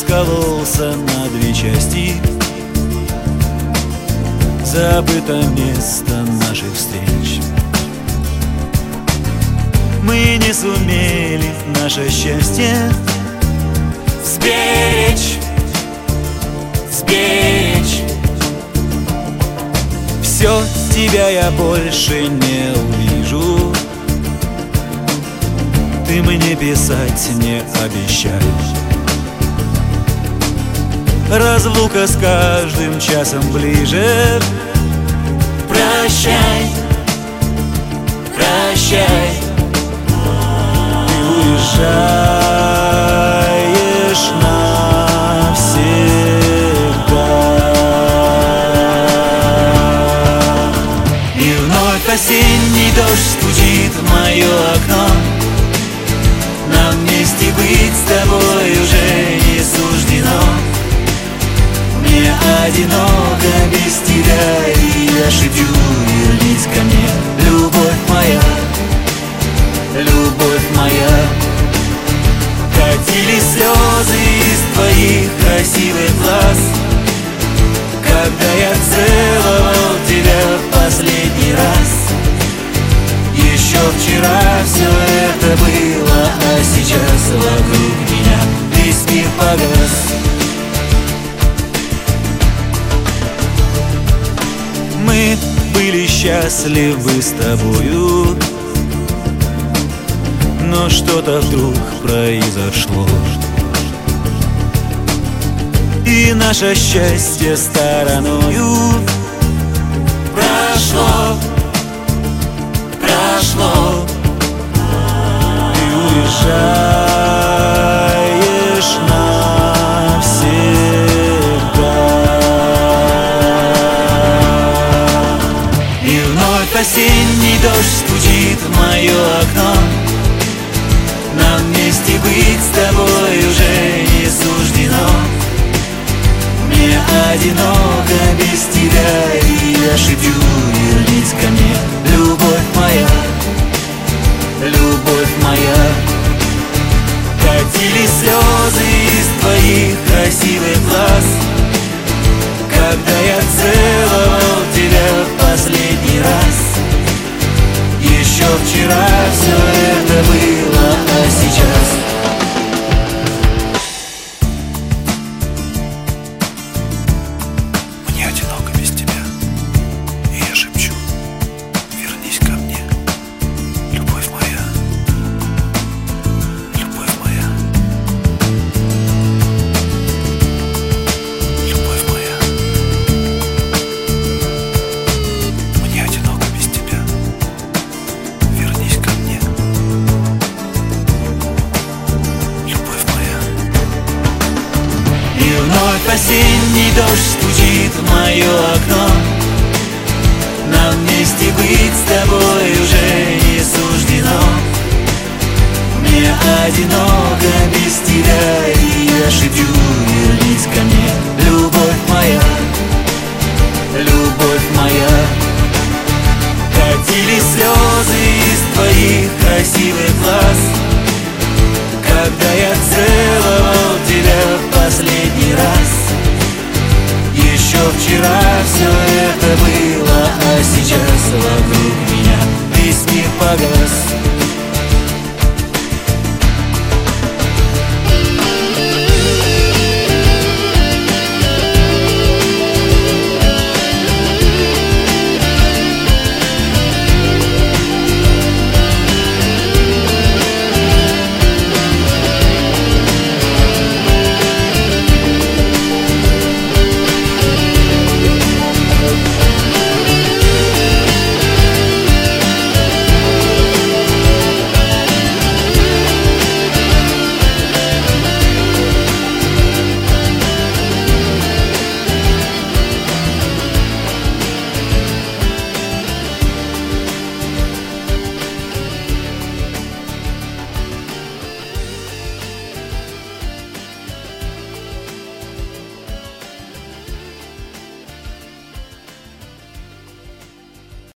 раскололся на две части. Забыто место наших встреч. Мы не сумели наше счастье сберечь, сберечь. Все, тебя я больше не увижу. Ты мне писать не обещаешь. Разлука с каждым часом ближе. Прощай, прощай. Ты уезжаешь навсегда. И вновь осенний дождь стучит в мое окно. Нам вместе быть с тобой уже не суждено. Мне одиноко без тебя, и я шепчу: вернись ко мне, любовь моя, любовь моя. Катились слезы из твоих красивых глаз, когда я целовал тебя в последний раз. Еще вчера все это было, а сейчас вокруг меня весь мир погас. Мы были счастливы с тобою, но что-то вдруг произошло, и наше счастье стороною прошло, прошло. Ты уезжаешь навсегда. И вновь осенний дождь стучит в мое окно. Нам вместе быть с тобой уже не суждено. Мне одиноко без тебя, и я шепчу: вернись ко мне, любовь моя, любовь моя. Катились слезы из твоих красивых глаз, когда я целовал тебя в последний раз. Еще вчера все это было, а сейчас мне одиноко без тебя, и я шепчу: вернись ко мне, любовь моя, любовь моя, любовь моя. Мне одиноко без тебя, вернись ко мне, любовь моя. и вновь осенний дождь стучит в мое окно. Нам вместе быть с тобой уже не суждено. Мне одиноко